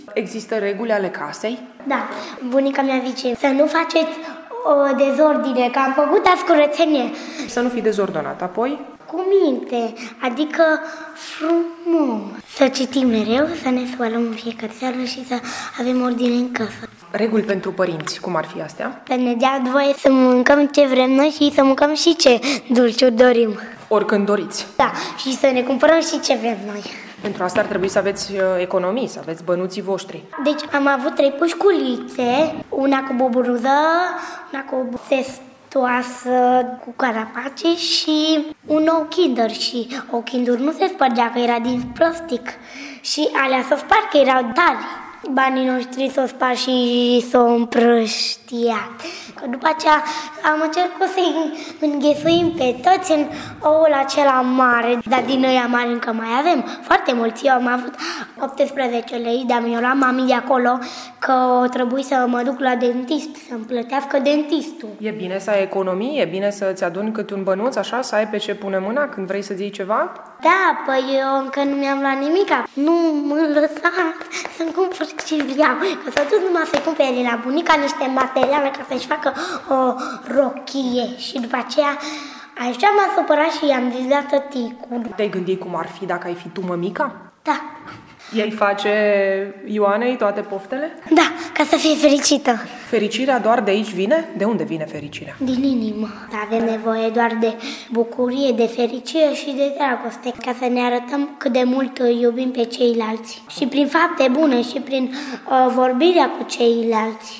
Există reguli ale casei? Da, bunica mea zice să nu faceți o dezordine, că am făcut azi curățenie. Să nu fii dezordonat, apoi? Cu minte, adică frumos. Să citim mereu, să ne spălăm în fiecare seară și să avem ordine în casă. Reguli pentru părinți, cum ar fi astea? Să ne dea voie să mâncăm ce vrem noi și să mâncăm și ce dulciuri dorim. Oricând doriți. Da, și să ne cumpărăm și ce vrem noi. Pentru asta ar trebui să aveți economii, să aveți bănuții voștri. Deci am avut 3 pușculițe, una cu buburuză, una cu testoasă cu carapace și un Kinder. Și Kinder nu se spărgea, că era din plastic. Și alea s-o spart, că erau tari. Banii noștri s-o spart și s-o împrăștiat. Că după aceea am încercat să-i înghesuim pe toți în oul acela mare. Dar din ăia mari încă mai avem foarte mulți. Eu am avut 18 lei, dar mi-o luat mami de acolo, că trebuie să mă duc la dentist, să-mi plătească dentistul. E bine să ai economii? E bine să-ți aduni câte un bănuț, așa, să ai pe ce pune mâna când vrei să-ți iei ceva? Da, păi eu încă nu mi-am luat nimica. Nu mă lăsa să-mi cumpăr ce vreau. Că s-a dus numai să-i cumpere la bunica niște materiale ca să-și facă o rochie. Și după aceea așa m-a supărat și i-am zis la tăticul. Te-ai gândit cum ar fi dacă ai fi tu mămica? Da. Ei face Ioanei toate poftele? Da, ca să fie fericită. Fericirea doar de aici vine? De unde vine fericirea? Din inimă. Avem nevoie doar de bucurie, de fericire și de dragoste, ca să ne arătăm cât de mult iubim pe ceilalți. Și prin fapte bune și prin vorbirea cu ceilalți.